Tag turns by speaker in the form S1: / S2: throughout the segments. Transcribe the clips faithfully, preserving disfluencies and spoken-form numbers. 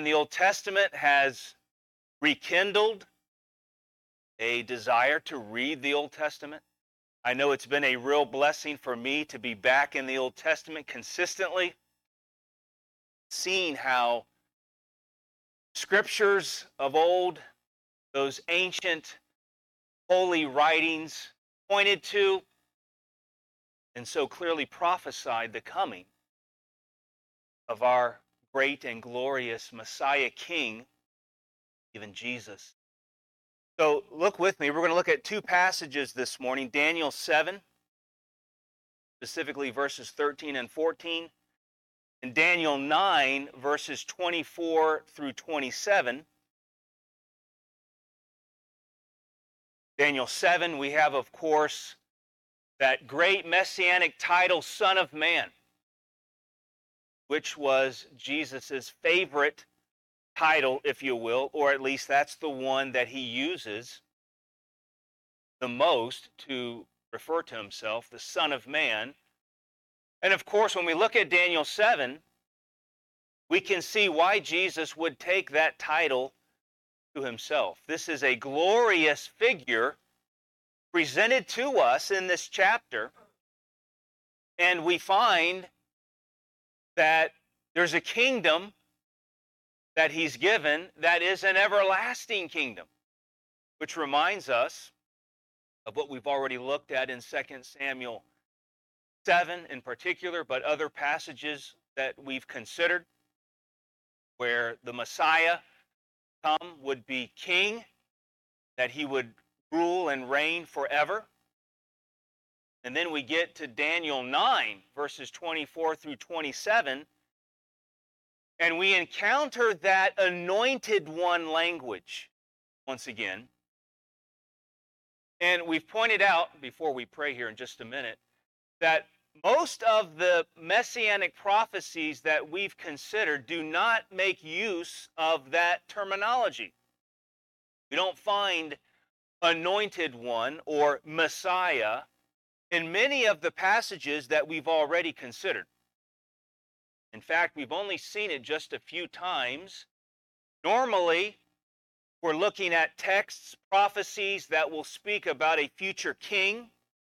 S1: in the Old Testament has rekindled a desire to read the Old Testament. I know it's been a real blessing for me to be back in the Old Testament consistently, seeing how scriptures of old, those ancient holy writings, pointed to and so clearly prophesied the coming of our great and glorious Messiah King, even Jesus. So look with me. We're going to look at two passages this morning. Daniel seven, specifically verses thirteen and fourteen, and Daniel nine, verses twenty-four through twenty-seven. Daniel seven, we have, of course, that great messianic title, Son of Man, which was Jesus' favorite title, if you will, or at least that's the one that he uses the most to refer to himself, the Son of Man. And of course, when we look at Daniel seven, we can see why Jesus would take that title to himself. This is a glorious figure presented to us in this chapter, and we find that there's a kingdom that he's given that is an everlasting kingdom, which reminds us of what we've already looked at in Second Samuel seven in particular, but other passages that we've considered, where the Messiah come would be king, that he would rule and reign forever. And then we get to Daniel nine, verses twenty-four through twenty-seven, and we encounter that anointed one language once again. And we've pointed out, before we pray here in just a minute, that most of the messianic prophecies that we've considered do not make use of that terminology. We don't find anointed one or Messiah in many of the passages that we've already considered. In fact, we've only seen it just a few times. Normally, we're looking at texts, prophecies that will speak about a future king.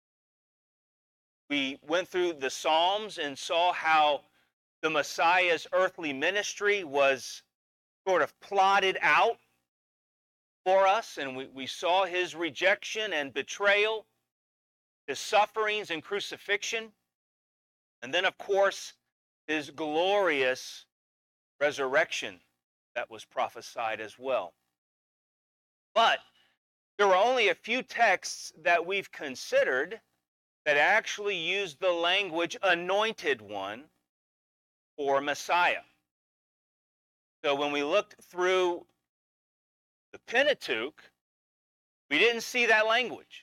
S1: We went through the Psalms and saw how the Messiah's earthly ministry was sort of plotted out for us, and we, we saw his rejection and betrayal, his sufferings and crucifixion, and then, of course, his glorious resurrection that was prophesied as well. But there were only a few texts that we've considered that actually use the language anointed one or Messiah. So when we looked through the Pentateuch, we didn't see that language.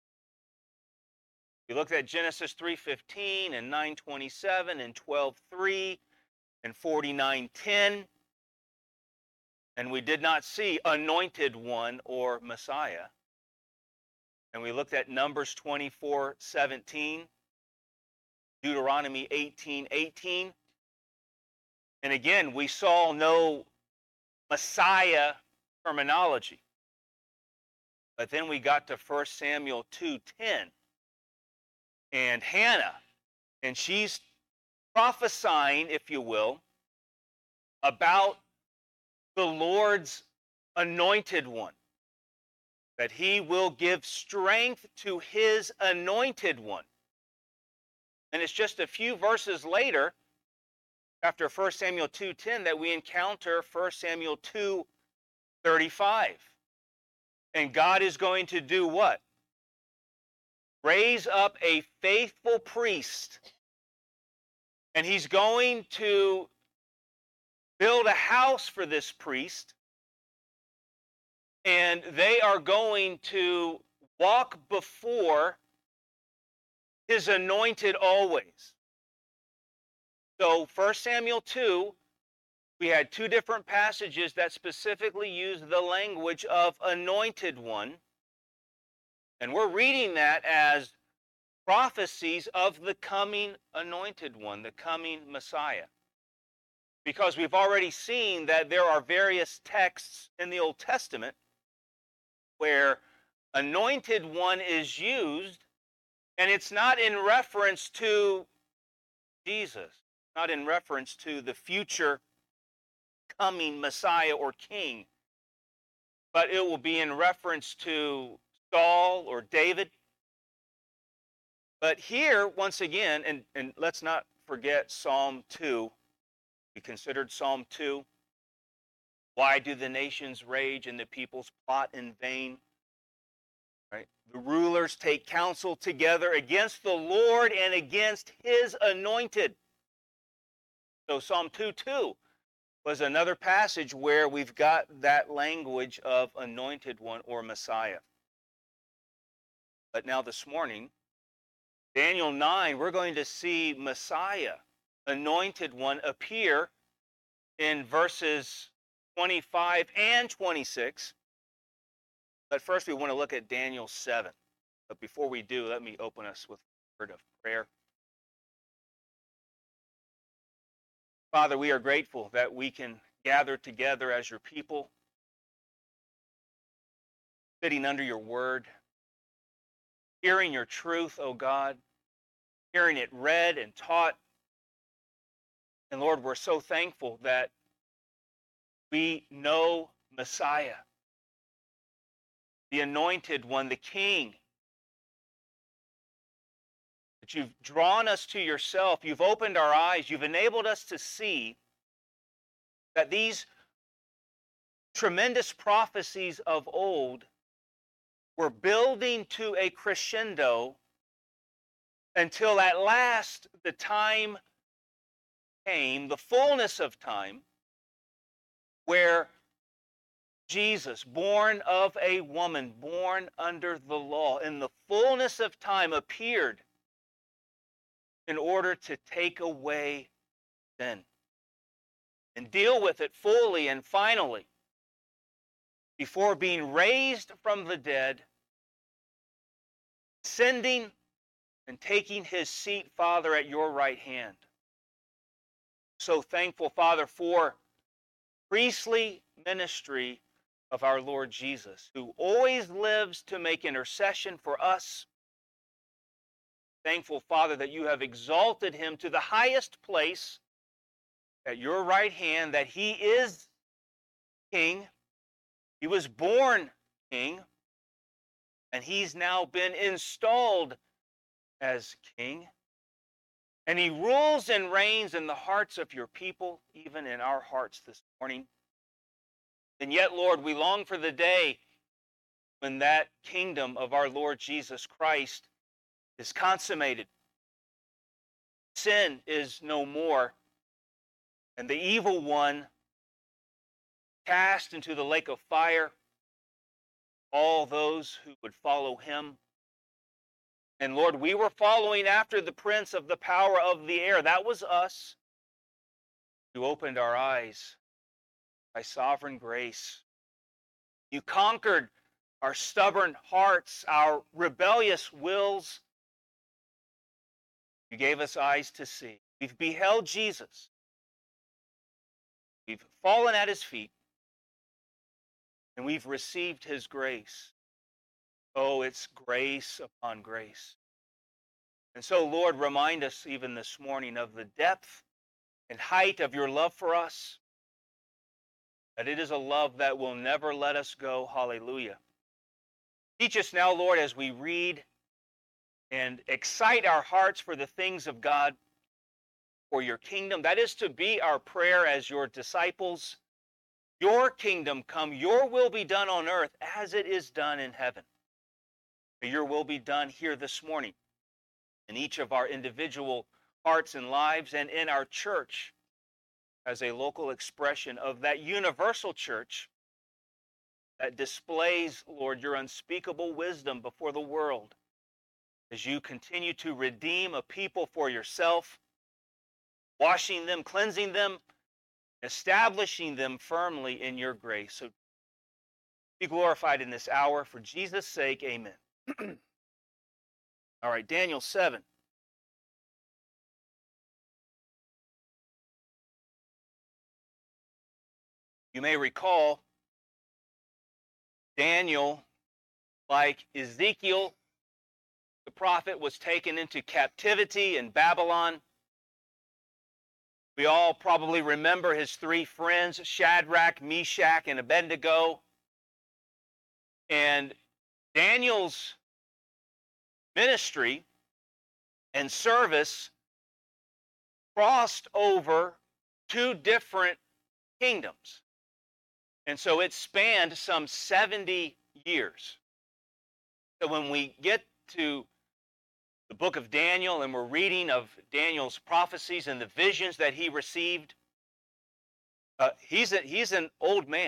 S1: We looked at Genesis three fifteen and nine twenty-seven and twelve three and forty-nine ten, and we did not see anointed one or Messiah. And we looked at Numbers twenty-four seventeen, Deuteronomy eighteen eighteen, and again, we saw no Messiah terminology. But then we got to First Samuel two ten, and Hannah, and she's prophesying, if you will, about the Lord's anointed one, that he will give strength to his anointed one. And it's just a few verses later, after First Samuel two ten, that we encounter First Samuel two thirty-five. And God is going to do what? Raise up a faithful priest. And he's going to build a house for this priest. And they are going to walk before his anointed always. So First Samuel two, we had two different passages that specifically use the language of anointed one. And we're reading that as prophecies of the coming anointed one, the coming Messiah. because we've already seen that there are various texts in the Old Testament where anointed one is used, and it's not in reference to Jesus, not in reference to the future coming Messiah or King, but it will be in reference to Saul or David. But here, once again, and, and let's not forget Psalm two. We considered Psalm two. Why do the nations rage and the peoples plot in vain? Right? The rulers take counsel together against the Lord and against his anointed. So Psalm two two was another passage where we've got that language of anointed one or Messiah. But now this morning, Daniel nine, we're going to see Messiah, anointed one, appear in verses twenty-five and twenty-six. But first we want to look at Daniel seven. But before we do, let me open us with a word of prayer. Father, we are grateful that we can gather together as your people, sitting under your word, hearing your truth, O God, hearing it read and taught. And Lord, we're so thankful that we know Messiah, the anointed one, the King, that you've drawn us to yourself. You've opened our eyes. You've enabled us to see that these tremendous prophecies of old were building to a crescendo until at last the time came, the fullness of time, where Jesus, born of a woman, born under the law, in the fullness of time appeared in order to take away sin and deal with it fully and finally before being raised from the dead, ascending and taking his seat, Father, at your right hand. So thankful, Father, for priestly ministry of our Lord Jesus, who always lives to make intercession for us. Thankful, Father, that you have exalted him to the highest place at your right hand, that he is King. He was born King, and he's now been installed as King. And he rules and reigns in the hearts of your people, even in our hearts this morning. And yet, Lord, we long for the day when that kingdom of our Lord Jesus Christ is consummated. Sin is no more, and the evil one cast into the lake of fire, all those who would follow him. And Lord, we were following after the prince of the power of the air. That was us. You opened our eyes by sovereign grace. You conquered our stubborn hearts, our rebellious wills. You gave us eyes to see. We've beheld Jesus. We've fallen at his feet, and we've received his grace. Oh, it's grace upon grace. And so, Lord, remind us even this morning of the depth and height of your love for us, that it is a love that will never let us go. Hallelujah. Teach us now, Lord, as we read and excite our hearts for the things of God, for your kingdom. That is to be our prayer as your disciples. Your kingdom come, your will be done on earth as it is done in heaven. May your will be done here this morning in each of our individual hearts and lives, and in our church as a local expression of that universal church that displays, Lord, your unspeakable wisdom before the world as you continue to redeem a people for yourself, washing them, cleansing them, establishing them firmly in your grace. So be glorified in this hour. For Jesus' sake, amen. All right, Daniel seven. You may recall Daniel, like Ezekiel, the prophet, was taken into captivity in Babylon. We all probably remember his three friends, Shadrach, Meshach, and Abednego. And Daniel's ministry and service crossed over two different kingdoms. And so it spanned some seventy years. So when we get to the book of Daniel and we're reading of Daniel's prophecies and the visions that he received, uh, he's, a, he's an old man.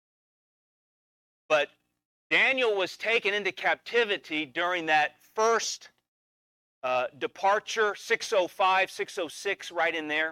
S1: But Daniel was taken into captivity during that first uh, departure, six oh five, six oh six, right in there.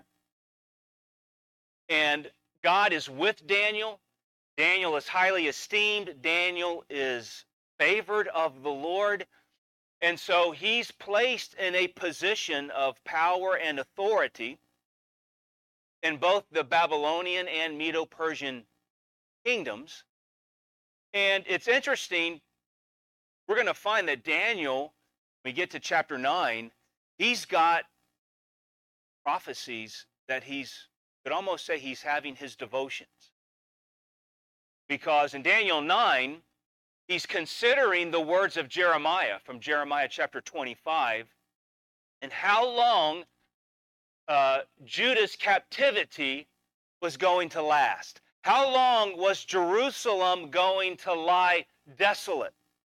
S1: And God is with Daniel. Daniel is highly esteemed. Daniel is favored of the Lord. And so he's placed in a position of power and authority in both the Babylonian and Medo-Persian kingdoms. And it's interesting, we're going to find that Daniel, when we get to chapter nine, he's got prophecies that he's, could almost say he's having his devotions. Because in Daniel nine, he's considering the words of Jeremiah from Jeremiah chapter twenty-five and how long uh, Judah's captivity was going to last. How long was Jerusalem going to lie desolate?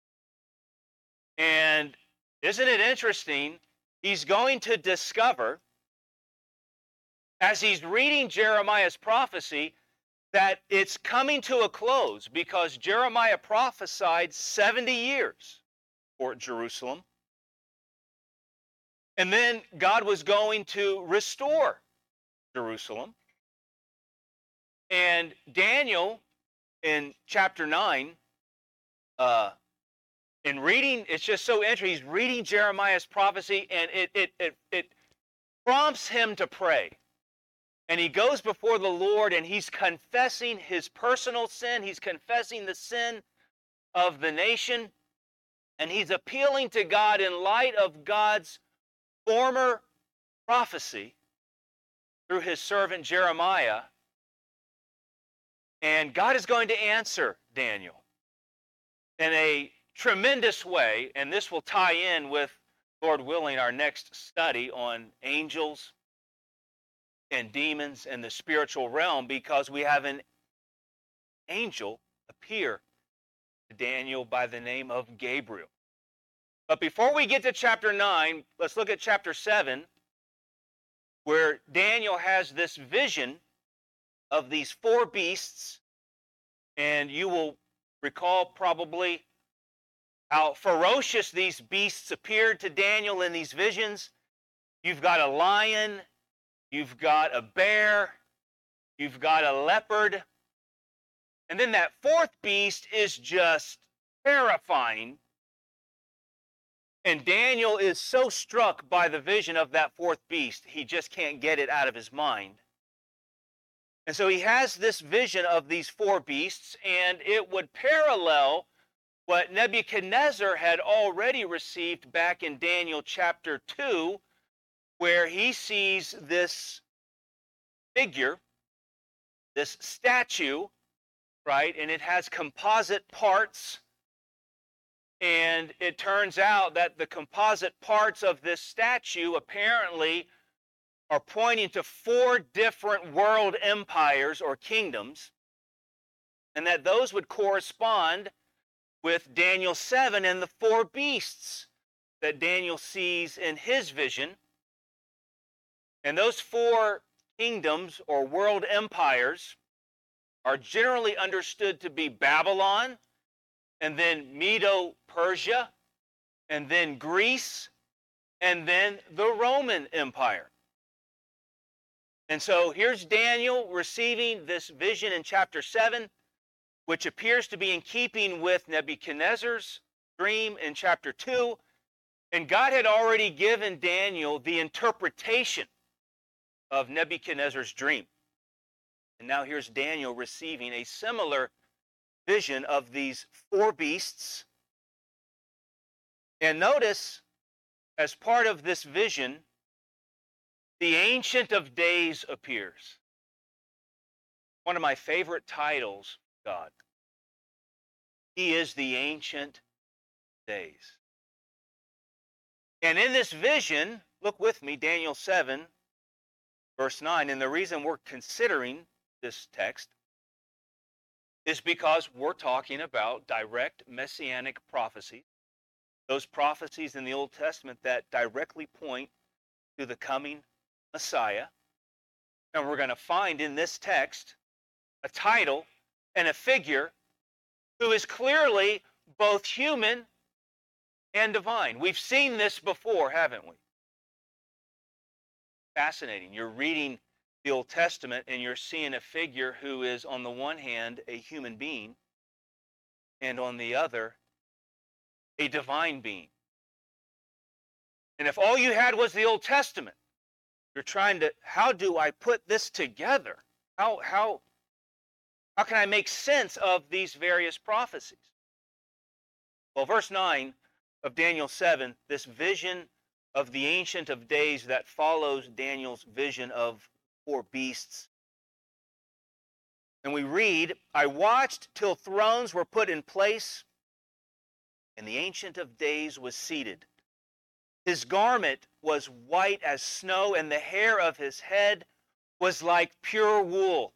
S1: And isn't it interesting? He's going to discover, as he's reading Jeremiah's prophecy, that it's coming to a close because Jeremiah prophesied seventy years for Jerusalem. And then God was going to restore Jerusalem. And Daniel, in chapter nine, uh, in reading, it's just so interesting. He's reading Jeremiah's prophecy, and it, it, it, it prompts him to pray. And he goes before the Lord, and he's confessing his personal sin. He's confessing the sin of the nation. And he's appealing to God in light of God's former prophecy through his servant Jeremiah. And God is going to answer Daniel in a tremendous way. And this will tie in with, Lord willing, our next study on angels and demons and the spiritual realm, because we have an angel appear to Daniel by the name of Gabriel. But before we get to chapter nine, let's look at chapter seven, where Daniel has this vision of these four beasts, and you will recall probably how ferocious these beasts appeared to Daniel in these visions. You've got a lion, you've got a bear, you've got a leopard, and then that fourth beast is just terrifying. And Daniel is so struck by the vision of that fourth beast, he just can't get it out of his mind. And so he has this vision of these four beasts, and it would parallel what Nebuchadnezzar had already received back in Daniel chapter two, where he sees this figure, this statue, right? And it has composite parts. And it turns out that the composite parts of this statue apparently are pointing to four different world empires or kingdoms, and that those would correspond with Daniel seven and the four beasts that Daniel sees in his vision. And those four kingdoms or world empires are generally understood to be Babylon, and then Medo-Persia, and then Greece, and then the Roman Empire. And so here's Daniel receiving this vision in chapter seven, which appears to be in keeping with Nebuchadnezzar's dream in chapter two. And God had already given Daniel the interpretation of Nebuchadnezzar's dream. And now here's Daniel receiving a similar vision of these four beasts. And notice, as part of this vision, the Ancient of Days appears. One of my favorite titles, God. He is the Ancient Days. And in this vision, look with me, Daniel seven, verse nine. And the reason we're considering this text is because we're talking about direct messianic prophecy. Those prophecies in the Old Testament that directly point to the coming Messiah. And we're going to find in this text a title and a figure who is clearly both human and divine. We've seen this before, haven't we? Fascinating. You're reading the Old Testament and you're seeing a figure who is, on the one hand, a human being, and on the other, a divine being. And if all you had was the Old Testament, you're trying to, how do I put this together? How, how, how can I make sense of these various prophecies? Well, verse nine of Daniel seven, this vision of the Ancient of Days that follows Daniel's vision of four beasts. And we read, I watched till thrones were put in place, and the Ancient of Days was seated. His garment was white as snow, and the hair of his head was like pure wool.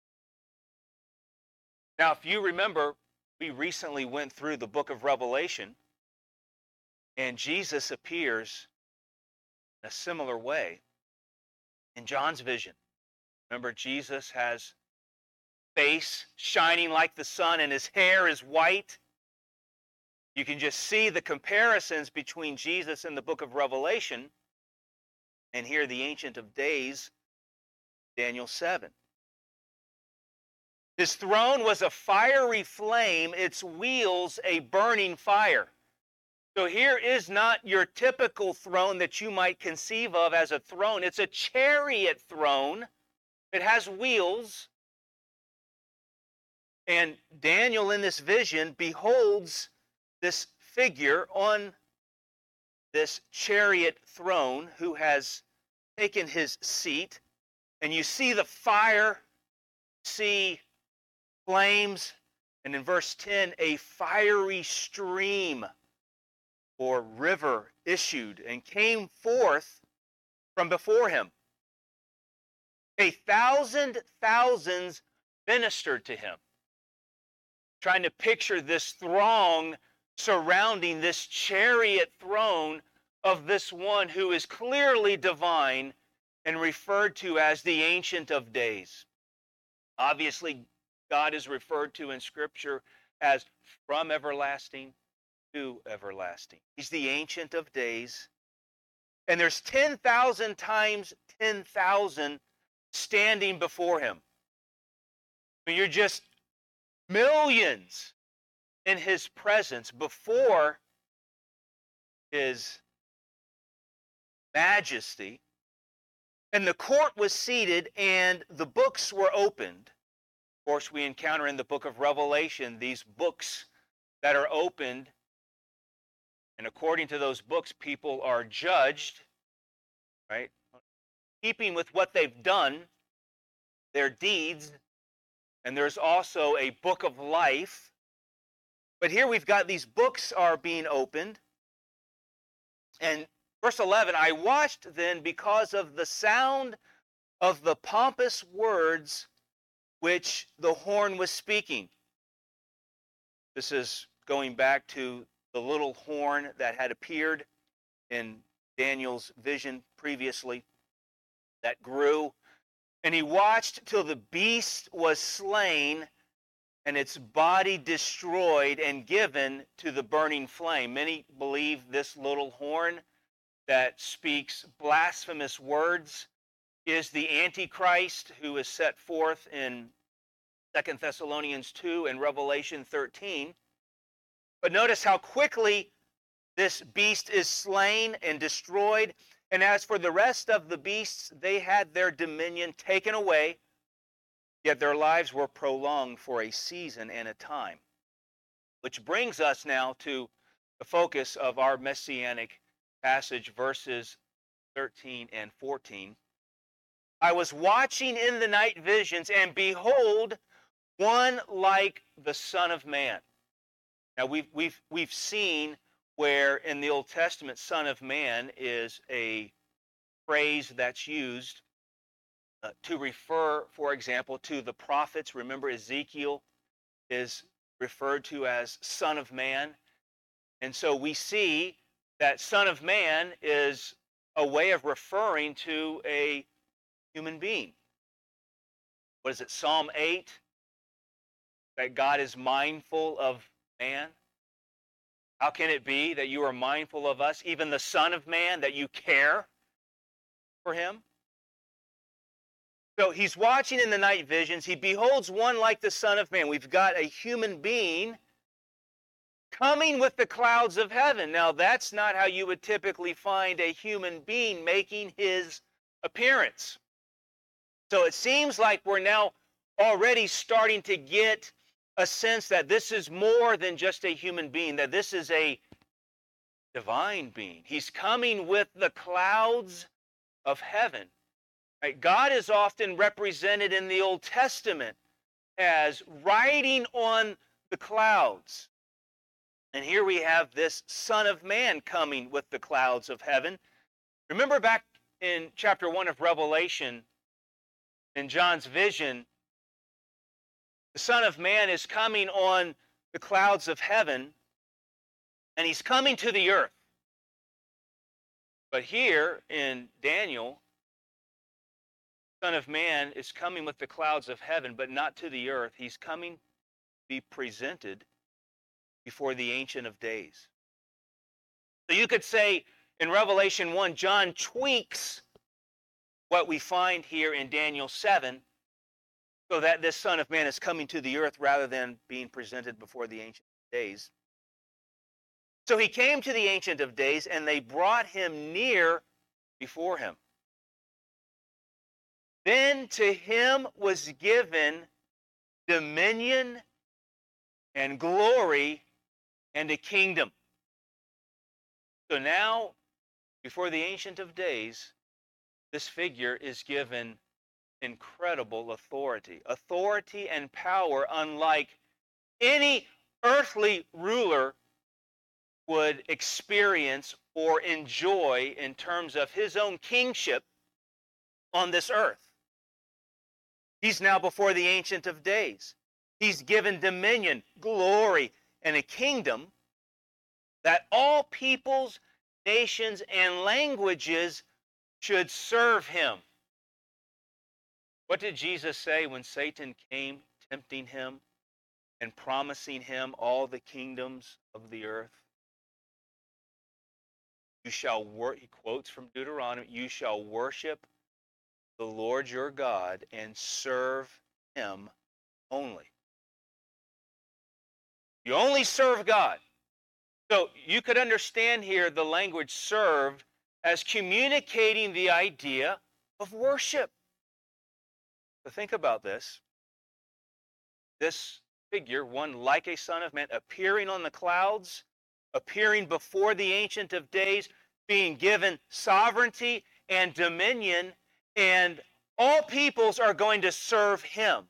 S1: Now, if you remember, we recently went through the book of Revelation, and Jesus appears in a similar way in John's vision. Remember, Jesus has face shining like the sun, and his hair is white. You can just see the comparisons between Jesus and the book of Revelation, and here the Ancient of Days, Daniel seven. His throne was a fiery flame, its wheels a burning fire. So here is not your typical throne that you might conceive of as a throne. It's a chariot throne. It has wheels. And Daniel in this vision beholds this figure on this chariot throne who has taken his seat. And you see the fire, see flames, and in verse ten, a fiery stream or river issued and came forth from before him. A thousand thousands ministered to him. Trying to picture this throng surrounding this chariot throne of this one who is clearly divine and referred to as the Ancient of Days. Obviously, God is referred to in Scripture as from everlasting to everlasting. He's the Ancient of Days. And there's ten thousand times ten thousand standing before him. I mean, you're just millions in his presence before his majesty. And the court was seated and the books were opened. Of course, we encounter in the book of Revelation these books that are opened. And according to those books, people are judged, right? Keeping with what they've done, their deeds. And there's also a book of life. But here we've got these books are being opened. And verse eleven, I watched then because of the sound of the pompous words which the horn was speaking. This is going back to the little horn that had appeared in Daniel's vision previously that grew. And he watched till the beast was slain and its body destroyed and given to the burning flame. Many believe this little horn that speaks blasphemous words is the Antichrist who is set forth in Second Thessalonians two and Revelation thirteen. But notice how quickly this beast is slain and destroyed. And as for the rest of the beasts, they had their dominion taken away. yet their lives were prolonged for a season and a time. Which brings us now to the focus of our messianic passage, verses thirteen and fourteen. I was watching in the night visions, and behold, one like the Son of Man. Now we've we've we've seen where in the Old Testament, Son of Man is a phrase that's used uh, to refer, for example, to the prophets. Remember, Ezekiel is referred to as Son of Man. And so we see that Son of Man is a way of referring to a human being. What is it, Psalm eight? That God is mindful of man. How can it be that you are mindful of us, even the Son of Man, that you care for him? So he's watching in the night visions. He beholds one like the Son of Man. We've got a human being coming with the clouds of heaven. Now, that's not how you would typically find a human being making his appearance. So it seems like we're now already starting to get a sense that this is more than just a human being, that this is a divine being. He's coming with the clouds of heaven. Right? God is often represented in the Old Testament as riding on the clouds. And here we have this Son of Man coming with the clouds of heaven. Remember back in chapter one of Revelation, in John's vision, the Son of Man is coming on the clouds of heaven, and he's coming to the earth. But here in Daniel, Son of Man is coming with the clouds of heaven, but not to the earth. He's coming to be presented before the Ancient of Days. So you could say in Revelation one, John tweaks what we find here in Daniel seven, so that this Son of Man is coming to the earth rather than being presented before the Ancient of Days. So he came to the Ancient of Days, and they brought him near before him. Then to him was given dominion and glory and a kingdom. So now, before the Ancient of Days, this figure is given incredible authority. Authority and power unlike any earthly ruler would experience or enjoy in terms of his own kingship on this earth. He's now before the Ancient of Days. He's given dominion, glory, and a kingdom that all peoples, nations, and languages should serve him. What did Jesus say when Satan came tempting him and promising him all the kingdoms of the earth? You shall wor- he quotes from Deuteronomy, you shall worship the Lord your God and serve him only. You only serve God. So you could understand here the language served as communicating the idea of worship. So think about this. This figure, one like a Son of Man, appearing on the clouds, appearing before the Ancient of Days, being given sovereignty and dominion, and all peoples are going to serve him.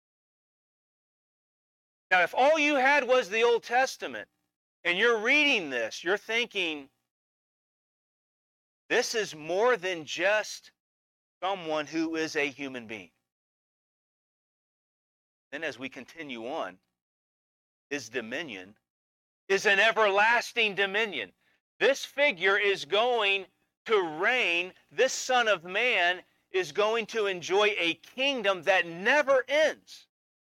S1: Now, if all you had was the Old Testament, and you're reading this, you're thinking, this is more than just someone who is a human being. Then as we continue on, his dominion is an everlasting dominion. This figure is going to reign. This Son of Man is going to enjoy a kingdom that never ends.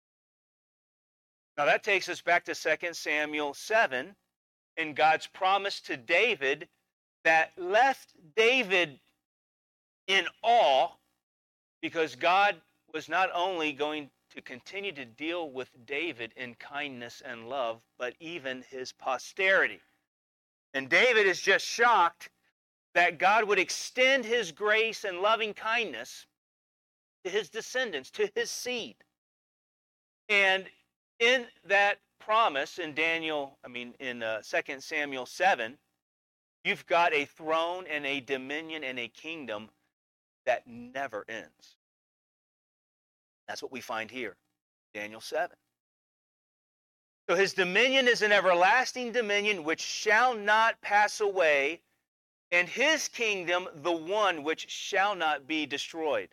S1: Now that takes us back to Second Samuel seven and God's promise to David that left David in awe, because God was not only going to continue to deal with David in kindness and love, but even his posterity. And David is just shocked that God would extend his grace and loving kindness to his descendants, to his seed. And in that promise in Daniel, I mean, in uh, Second Samuel seven, you've got a throne and a dominion and a kingdom that never ends. That's what we find here, Daniel seven. So his dominion is an everlasting dominion which shall not pass away, and his kingdom the one which shall not be destroyed.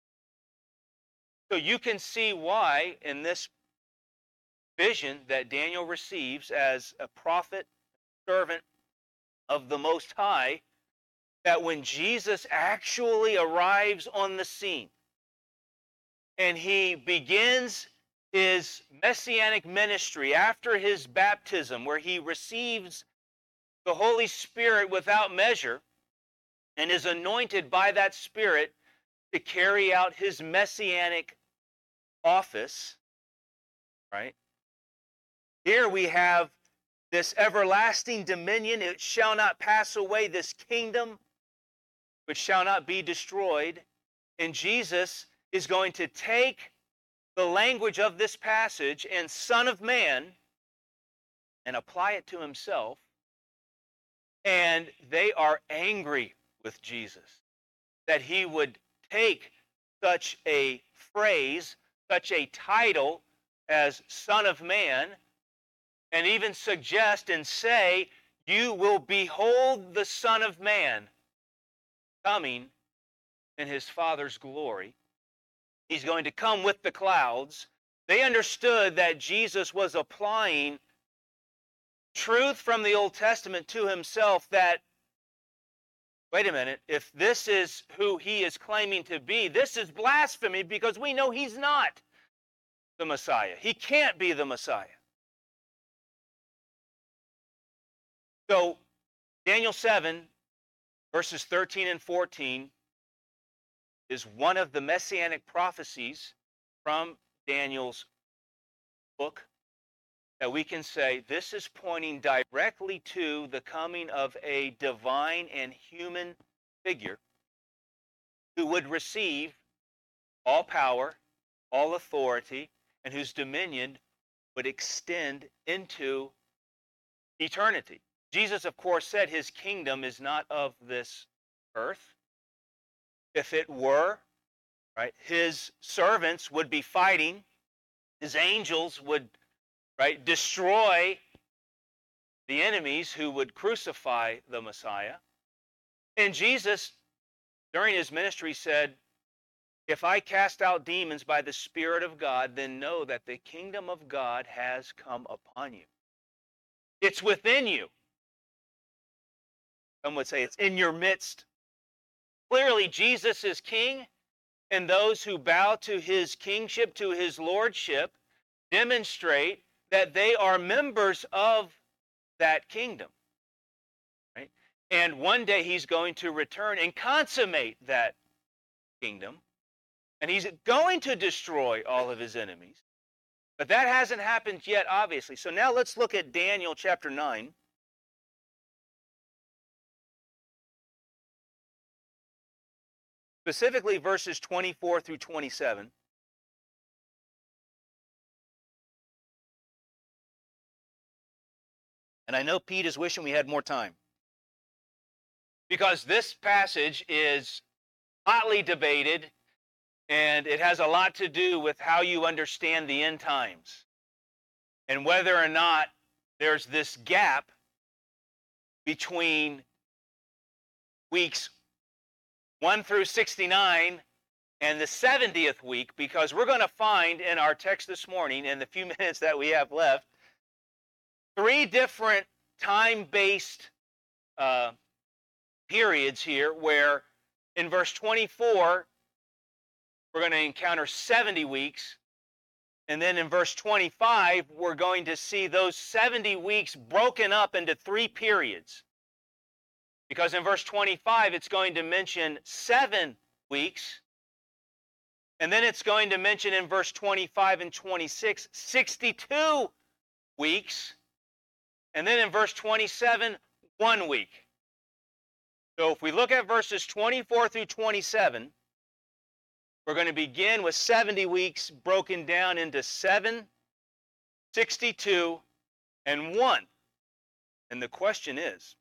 S1: So you can see why in this vision that Daniel receives as a prophet, servant of the Most High, that when Jesus actually arrives on the scene and he begins his messianic ministry after his baptism, where he receives the Holy Spirit without measure and is anointed by that Spirit to carry out his messianic office, right? Here we have this everlasting dominion, it shall not pass away, this kingdom which shall not be destroyed. And Jesus is going to take the language of this passage and Son of Man and apply it to himself. And they are angry with Jesus that he would take such a phrase, such a title as Son of Man, and even suggest and say, you will behold the Son of Man coming in his Father's glory. He's going to come with the clouds. They understood that Jesus was applying truth from the Old Testament to himself, that, wait a minute, if this is who he is claiming to be, this is blasphemy, because we know he's not the Messiah. He can't be the Messiah. So, Daniel seven, verses thirteen and fourteen, is one of the messianic prophecies from Daniel's book that we can say this is pointing directly to the coming of a divine and human figure who would receive all power, all authority, and whose dominion would extend into eternity. Jesus, of course, said his kingdom is not of this earth. If it were, right, his servants would be fighting, his angels would, right, destroy the enemies who would crucify the Messiah. And Jesus, during his ministry, said, if I cast out demons by the Spirit of God, then know that the kingdom of God has come upon you. It's within you. Some would say it's in your midst. Clearly, Jesus is king, and those who bow to his kingship, to his lordship, demonstrate that they are members of that kingdom. Right? And one day he's going to return and consummate that kingdom, and he's going to destroy all of his enemies. But that hasn't happened yet, obviously. So now let's look at Daniel chapter nine. Specifically verses twenty-four through twenty-seven. And I know Pete is wishing we had more time, because this passage is hotly debated, and it has a lot to do with how you understand the end times and whether or not there's this gap between weeks one through sixty-nine and the seventieth week, because we're going to find in our text this morning, in the few minutes that we have left, three different time-based uh, periods here, where in verse twenty-four, we're going to encounter seventy weeks. And then in verse twenty-five, we're going to see those seventy weeks broken up into three periods. Because in verse twenty-five, it's going to mention seven weeks. And then it's going to mention in verse twenty-five and twenty-six, sixty-two weeks. And then in verse twenty-seven, one week. So if we look at verses twenty-four through twenty-seven, We're going to begin with seventy weeks broken down into seven, sixty-two, and one. And the question is,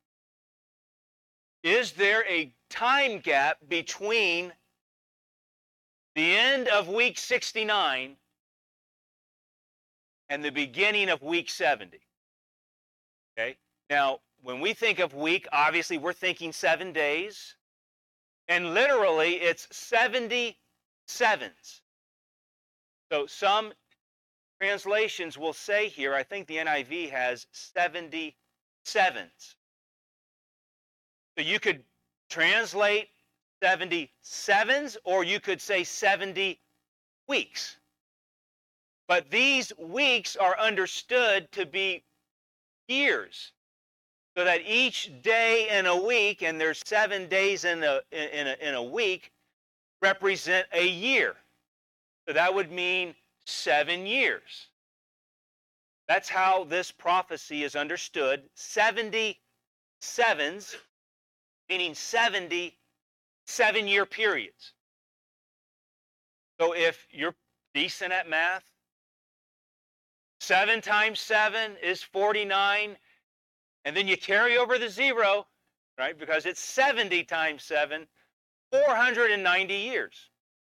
S1: is there a time gap between the end of week sixty-nine and the beginning of week seventy? Okay? Now, when we think of week, obviously we're thinking seven days. And literally, it's seventy sevens. So some translations will say here, I think the N I V has seventy sevens. So you could translate seventy sevens, or you could say seventy weeks. But these weeks are understood to be years, so that each day in a week, and there's seven days in a, in a, in a week, represent a year. So that would mean seven years. That's how this prophecy is understood. seventy sevens, meaning seventy seven-year periods. So if you're decent at math, seven times seven is forty-nine, and then you carry over the zero, right? Because it's seventy times seven, four hundred ninety years.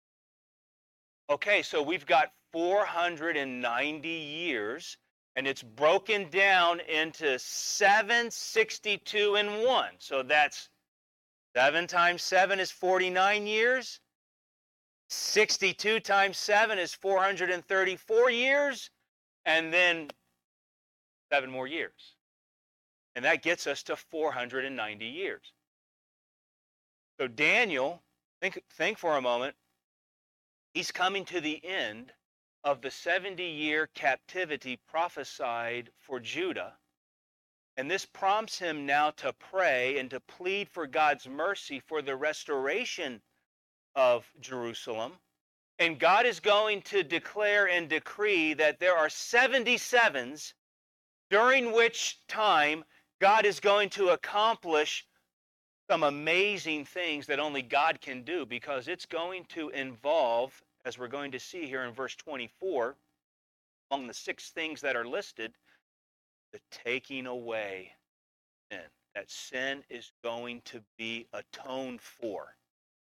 S1: Okay, so we've got four hundred ninety years, and it's broken down into seven, sixty-two, and one. So that's seven times seven is forty-nine years. sixty-two times seven is four hundred thirty-four years, and then seven more years. And that gets us to four hundred ninety years. So Daniel, think, think for a moment, he's coming to the end of the seventy-year captivity prophesied for Judah. And this prompts him now to pray and to plead for God's mercy for the restoration of Jerusalem. And God is going to declare and decree that there are seventy-sevens, during which time God is going to accomplish some amazing things that only God can do, because it's going to involve, as we're going to see here in verse twenty-four, among the six things that are listed, the taking away sin. That sin is going to be atoned for.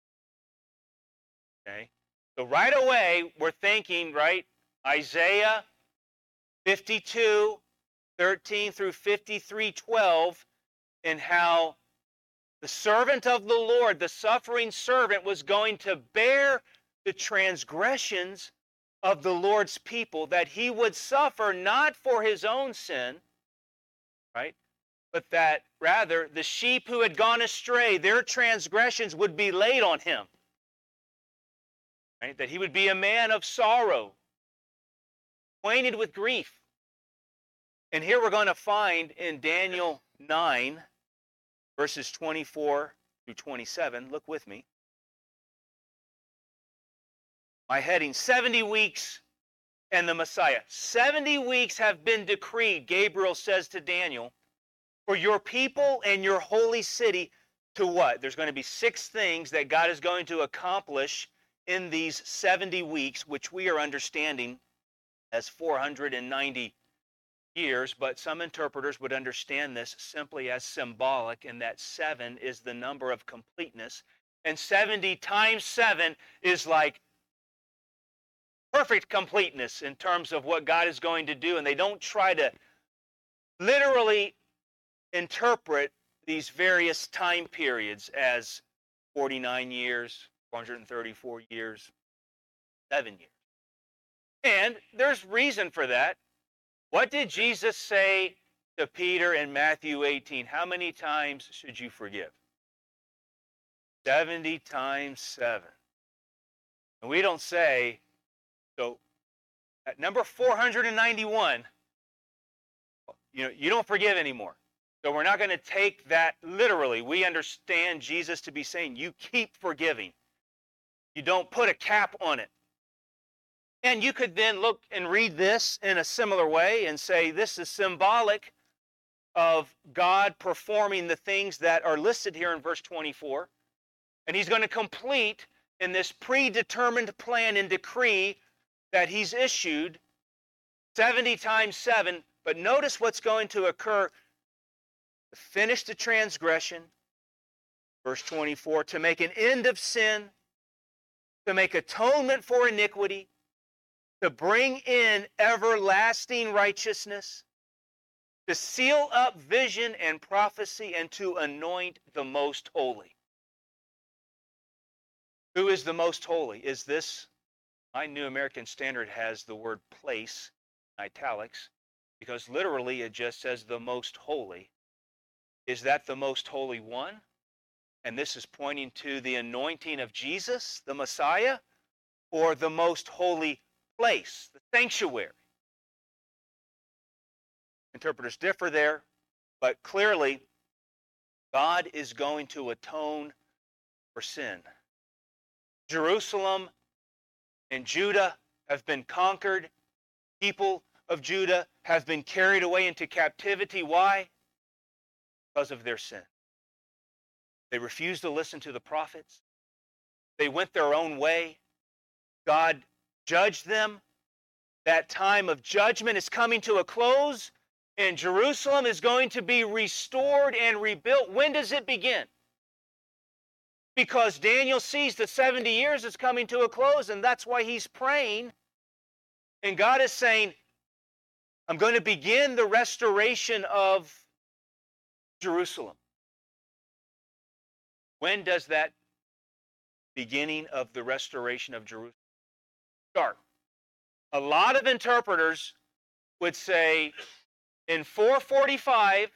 S1: Okay? So right away, we're thinking, right, Isaiah fifty-two, thirteen through fifty-three, twelve, and how the servant of the Lord, the suffering servant, was going to bear the transgressions of the Lord's people, that he would suffer not for his own sin, right, but that rather the sheep who had gone astray, their transgressions would be laid on him. Right? That he would be a man of sorrow, acquainted with grief. And here we're going to find in Daniel nine, verses twenty-four through twenty-seven. Look with me. My heading, seventy weeks and the Messiah. seventy weeks have been decreed, Gabriel says to Daniel, for your people and your holy city to what? There's going to be six things that God is going to accomplish in these seventy weeks, which we are understanding as four hundred ninety years, but some interpreters would understand this simply as symbolic, in that seven is the number of completeness, and seventy times seven is like perfect completeness in terms of what God is going to do. And they don't try to literally interpret these various time periods as forty-nine years, four hundred thirty-four years, seven years. And there's reason for that. What did Jesus say to Peter in Matthew eighteen? How many times should you forgive? seventy times seven. And we don't say, so at number four hundred ninety-one, you know, you don't forgive anymore. So we're not going to take that literally. We understand Jesus to be saying, you keep forgiving. You don't put a cap on it. And you could then look and read this in a similar way and say, this is symbolic of God performing the things that are listed here in verse twenty-four. And he's going to complete in this predetermined plan and decree that he's issued seventy times seven. But notice what's going to occur. To finish the transgression, verse twenty-four, to make an end of sin, to make atonement for iniquity, to bring in everlasting righteousness, to seal up vision and prophecy, and to anoint the most holy. Who is the most holy? Is this, my New American Standard has the word place in italics, because literally it just says the most holy. Is that the most holy one? And this is pointing to the anointing of Jesus, the Messiah, or the most holy place, the sanctuary? Interpreters differ there, but clearly God is going to atone for sin. Jerusalem and Judah have been conquered. People of Judah have been carried away into captivity. Why? Because of their sin. They refused to listen to the prophets. They went their own way. God judged them. That time of judgment is coming to a close, and Jerusalem is going to be restored and rebuilt. When does it begin? Because Daniel sees the seventy years is coming to a close, and that's why he's praying. And God is saying, I'm going to begin the restoration of Jerusalem. When does that beginning of the restoration of Jerusalem start? A lot of interpreters would say in four forty-five,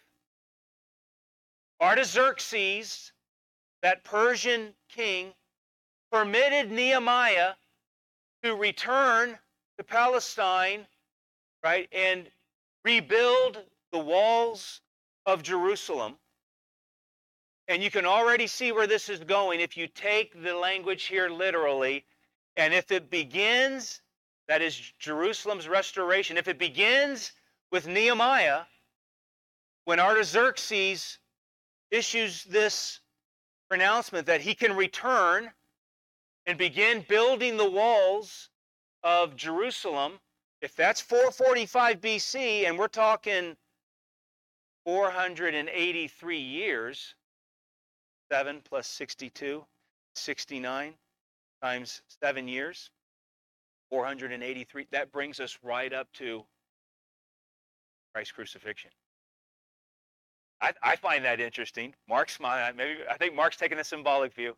S1: Artaxerxes, that Persian king, permitted Nehemiah to return to Palestine, right, and rebuild the walls of Jerusalem. And you can already see where this is going if you take the language here literally. And if it begins, that is Jerusalem's restoration, if it begins with Nehemiah, when Artaxerxes issues this pronouncement that he can return and begin building the walls of Jerusalem, if that's four forty-five B C, and we're talking four hundred eighty-three years, seven plus sixty-two, sixty-nine times seven years, four hundred eighty-three, that brings us right up to Christ's crucifixion. I, I find that interesting. Mark's smiling. Maybe I think Mark's taking a symbolic view.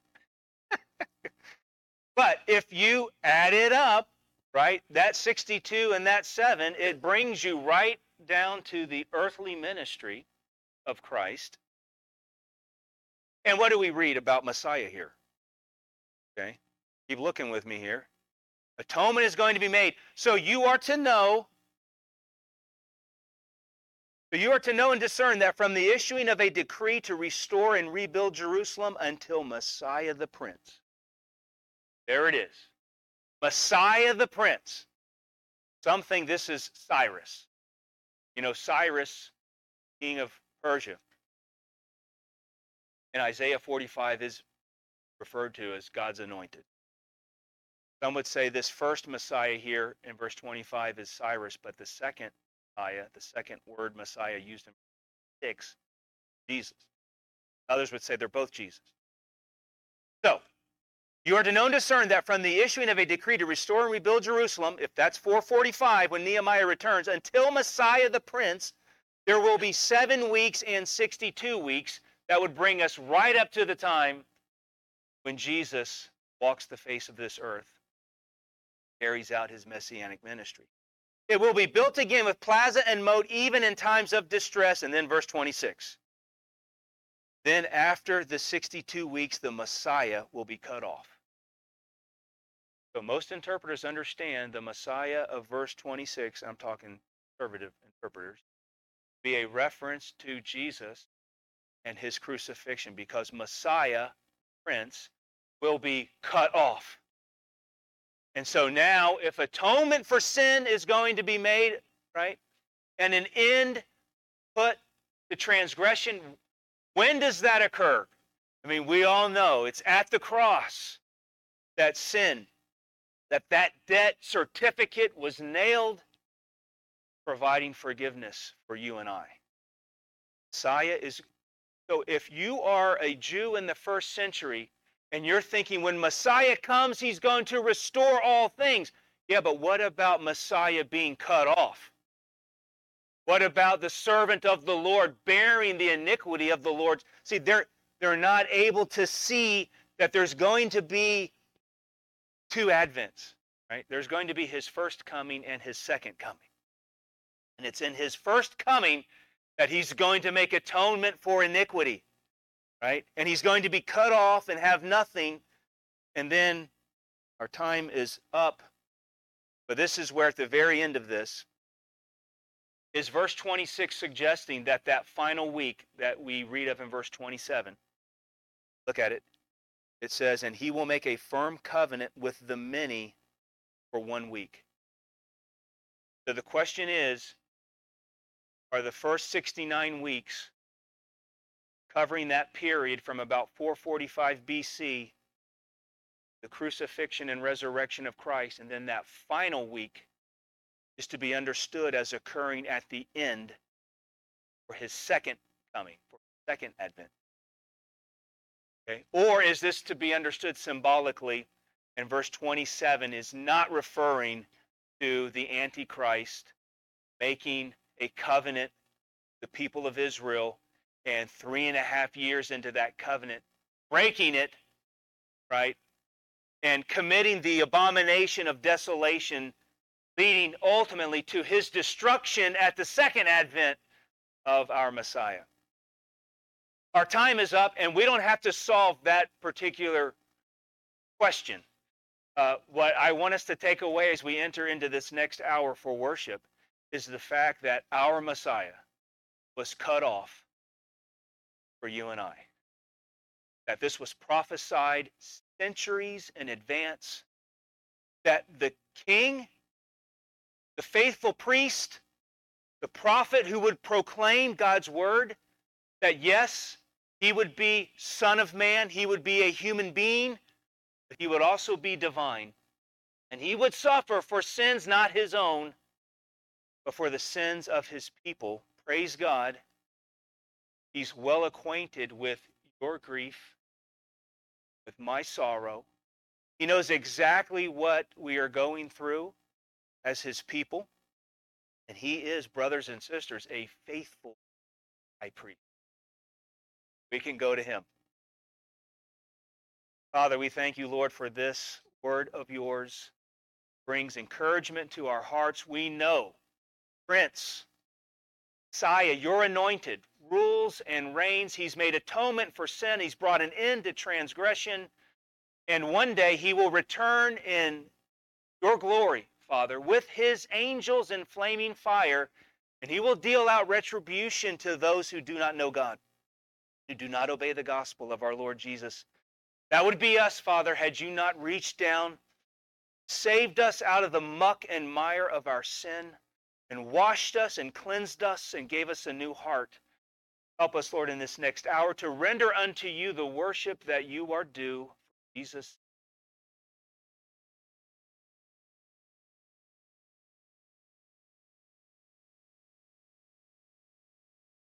S1: But if you add it up, right, that sixty-two and that seven, it brings you right down to the earthly ministry of Christ. And what do we read about Messiah here? Okay, keep looking with me here. Atonement is going to be made. So you are to know, so you are to know and discern that from the issuing of a decree to restore and rebuild Jerusalem until Messiah the Prince. There it is. Messiah the Prince. Some think this is Cyrus. You know, Cyrus, king of Persia. In Isaiah forty-five is referred to as God's anointed. Some would say this first Messiah here in verse twenty-five is Cyrus, but the second Messiah, the second word Messiah used in six, Jesus. Others would say they're both Jesus. So, you are to know and discern that from the issuing of a decree to restore and rebuild Jerusalem, if that's four forty-five when Nehemiah returns, until Messiah the Prince, there will be seven weeks and sixty-two weeks. That would bring us right up to the time when Jesus walks the face of this earth, carries out his messianic ministry. It will be built again with plaza and moat even in times of distress. And then verse twenty-six. Then after the sixty-two weeks, the Messiah will be cut off. So most interpreters understand the Messiah of verse twenty-six, I'm talking conservative interpreters, be a reference to Jesus and his crucifixion, because Messiah, Prince, will be cut off. And so now, if atonement for sin is going to be made, right, and an end put to transgression, when does that occur? I mean, we all know it's at the cross. that sin, that that debt certificate was nailed, providing forgiveness for you and I. Messiah is, so if you are a Jew in the first century and you're thinking when Messiah comes, he's going to restore all things. Yeah, but what about Messiah being cut off? What about the servant of the Lord bearing the iniquity of the Lord? See, they're, they're not able to see that there's going to be two advents, right? There's going to be his first coming and his second coming. And it's in his first coming that he's going to make atonement for iniquity, right? And he's going to be cut off and have nothing. And then our time is up. But this is where at the very end of this is verse twenty-six suggesting that that final week that we read of in verse twenty-seven. Look at it. It says, and he will make a firm covenant with the many for one week. So the question is, are the first sixty-nine weeks covering that period from about four forty-five B C, the crucifixion and resurrection of Christ, and then that final week is to be understood as occurring at the end for his second coming, for his second advent? Okay? Or is this to be understood symbolically, and verse twenty-seven is not referring to the Antichrist making a covenant with the people of Israel, and three and a half years into that covenant, breaking it, right, and committing the abomination of desolation, leading ultimately to his destruction at the second advent of our Messiah. Our time is up, and we don't have to solve that particular question. Uh, what I want us to take away as we enter into this next hour for worship is the fact that our Messiah was cut off for you and I. That this was prophesied centuries in advance. That the king, the faithful priest, the prophet who would proclaim God's word, that yes, he would be Son of Man, he would be a human being, but he would also be divine. And he would suffer for sins not his own, but for the sins of his people. Praise God. He's well acquainted with your grief, with my sorrow. He knows exactly what we are going through as his people. And he is, brothers and sisters, a faithful high priest. We can go to him. Father, we thank you, Lord, for this word of yours. It brings encouragement to our hearts. We know, Prince, Messiah, your anointed, rules and reigns. He's made atonement for sin. He's brought an end to transgression. And one day he will return in your glory, Father, with his angels in flaming fire, and he will deal out retribution to those who do not know God, who do not obey the gospel of our Lord Jesus. That would be us, Father, had you not reached down, saved us out of the muck and mire of our sin, and washed us and cleansed us and gave us a new heart. Help us, Lord, in this next hour to render unto you the worship that you are due. Jesus.